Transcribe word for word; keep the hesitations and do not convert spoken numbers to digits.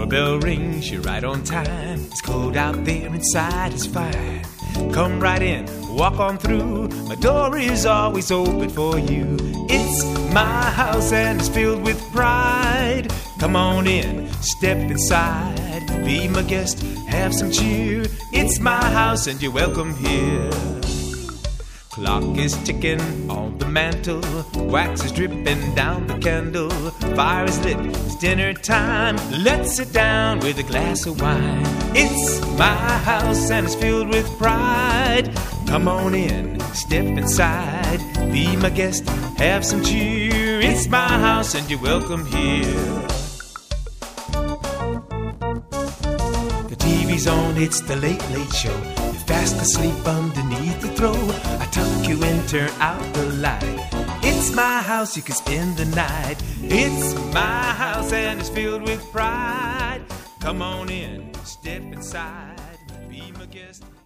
Doorbell rings, you're right on time. It's cold out there, inside is fine. Come right in, walk on through. My door is always open for you. It's my house and it's filled with pride. Come on in, step inside. Be my guest, have some cheer. It's my house and you're welcome here. Clock is ticking on the mantle. Wax is dripping down the candle. Fire is lit, it's dinner time. Let's sit down with a glass of wine. It's my house and it's filled with pride. Come on in, step inside. Be my guest, have some cheer. It's my house and you're welcome here. The T V's on, it's the Late Late Show. You're fast asleep underneath the throw. I tuck you in, turn out the light. It's my house, you can spend the night. It's my house and it's filled with pride. Come on in, step inside, be my guest.